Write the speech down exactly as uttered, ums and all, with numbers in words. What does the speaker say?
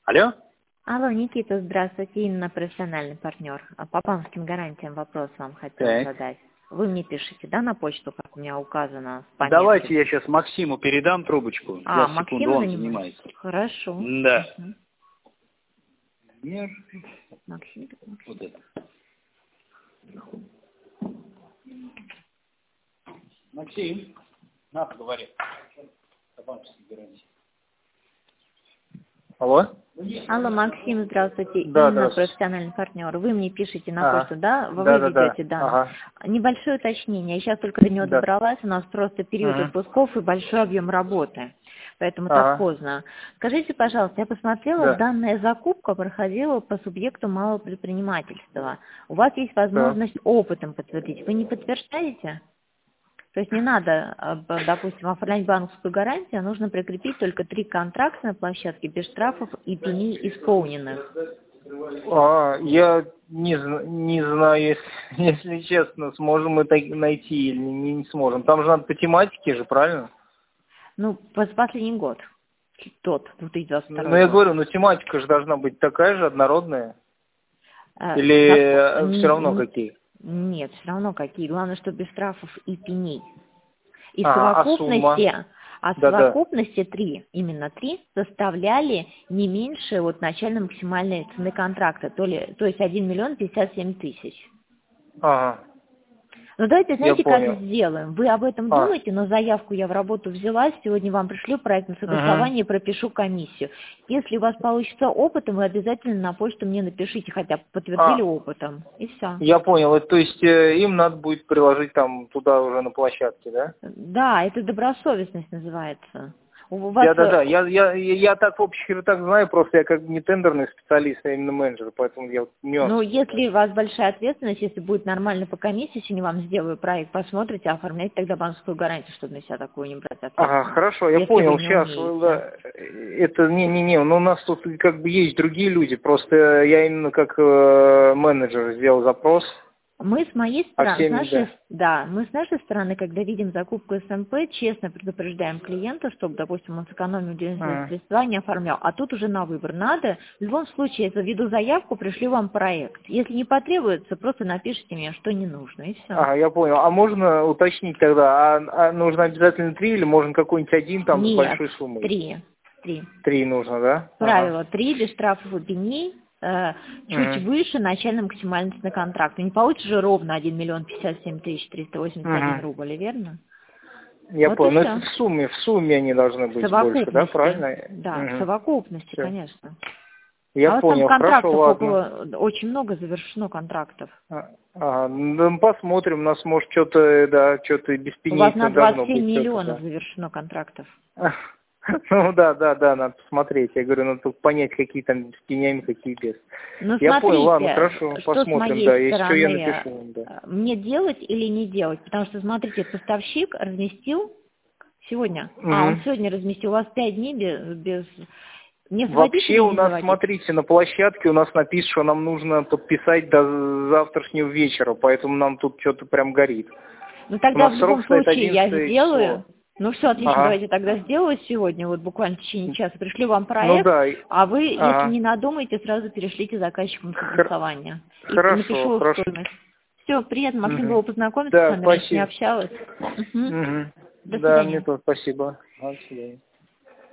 Алло? Алло, Никита, здравствуйте, Инна, профессиональный партнер. По банковским гарантиям вопрос вам хотела Так. задать. Вы мне пишете, да, на почту, как у меня указано в пометке? Давайте я сейчас Максиму передам трубочку. А, Сейчас, Максим секунду, он занимается? занимается. Хорошо. Да. Угу. Нет. Максим, Максим. Вот это. Максим, на, поговори. О банковской гарантии. Алло? Алло, Максим, здравствуйте. Да, Инна, здравствуйте. профессиональный партнер. Вы мне пишете на Ага. почту, да? Вы Да, да, да. ведете данные. Ага. Небольшое уточнение. Я сейчас только до него Да. добралась. У нас просто период Угу. отпусков и большой объем работы. Поэтому так Ага. поздно. Скажите, пожалуйста, я посмотрела, Да. данная закупка проходила по субъекту малого предпринимательства. У вас есть Да. возможность опытом подтвердить. Вы не подтверждаете? То есть не надо, допустим, оформлять банковскую гарантию, а нужно прикрепить только три контракта на площадке без штрафов и пеней исполненных. А, я не, зн- не знаю, если, если честно, сможем мы так найти или не, не сможем. Там же надо по тематике же, правильно? Ну, по- последний год, тот, две тысячи двадцать второй Ну, я год. говорю, ну тематика же должна быть такая же, однородная. Э, Или зак- все равно н- н- какие? Нет, все равно какие. Главное, что без штрафов и пеней. И в А, а сумма? совокупности, а в Да-да. совокупности три, именно три, составляли не меньше вот начальной максимальной цены контракта, то, ли, то есть один миллион пятьдесят семь тысяч. Ага, Ну давайте, я знаете, как понял. сделаем? Вы об этом А, думаете, но заявку я в работу взяла, сегодня вам пришлю проект на угу. согласование и пропишу комиссию. Если у вас получится опытом, вы обязательно на почту мне напишите, хотя бы подтвердили А, опытом, и все. я понял. Это, то есть э, им надо будет приложить там туда уже на площадке, да? Да, это добросовестность называется. У вас, Да, да, да. э, Я, я, я, я так в общих чертах знаю, просто я как бы не тендерный специалист, а именно менеджер, поэтому я вот нюанс. ну, если у вас большая ответственность, если будет нормально по комиссии, сегодня вам сделаю проект, посмотрите, оформляйте тогда банковскую гарантию, чтобы на себя такую не брать Ага, ответственность. хорошо, я Если вы понял. не Сейчас, умеете. да, это не-не-не, но у нас тут как бы есть другие люди, просто я именно как э, менеджер сделал запрос, Мы с моей а стороны, с всеми, нашей, да. да, мы с нашей стороны, когда видим закупку эс эм пэ, честно предупреждаем клиента, чтобы, допустим, он сэкономил денежные Ага. средства, не оформлял. А тут уже на выбор надо. В любом случае, я заведу заявку, пришлю вам проект. Если не потребуется, просто напишите мне, что не нужно, и все. Ага, я понял. А можно уточнить тогда, а, а нужно обязательно три или можно какой-нибудь один там с Нет, большой суммой? три. Три. Три нужно, да? Ага. Правило три, без штрафов и пеней, э, чуть Угу. выше начальной максимальной цены контракта. Не получится же ровно один миллион пятьдесят семь тысяч триста восемьдесят один Угу. рубль, верно? Я Вот и понял. Но все. это в сумме, в сумме они должны В быть больше, да, совокупности. правильно? Да, в Угу. совокупности, Все. конечно. Я А у вас там понял, хорошо, контрактов ладно. около, очень много завершено контрактов. А, а, ну, посмотрим, у нас может что-то, да, что-то без У вас на пеней двадцать должно семь быть что-то, миллионов да. завершено контрактов. Ну да, да, да, надо посмотреть. Я говорю, надо только понять, какие там с тенями, какие без. Ну, Я понял, ладно, смотрите, хорошо, что с посмотрим, да. моей Если что, я стороны, напишу вам, да. э, мне делать или не делать? Потому что, смотрите, поставщик разместил сегодня, а он Мгм. сегодня разместил, у вас пять дней без... без... Мне заводить Вообще или у не нас, заводить? смотрите, на площадке у нас написано, что нам нужно подписать до завтрашнего вечера, поэтому нам тут что-то прям горит. Ну, У тогда нас в срок любом стоит случае я одиннадцатое сделаю. число. Ну, все, отлично, Ага. давайте тогда сделаю сегодня, вот буквально в течение часа. Пришлю вам Ну проект, да. и- а вы, если Ага. не надумаете, сразу перешлите заказчику на Хор- согласование. И Хорошо, напишу хорошо. стоимость. Все, приятно, Максим, Мгм. было познакомиться с Да, вами, раньше не спасибо. общалась. Мгм. Мгм. До Да, мне свидания. тоже спасибо. До свидания.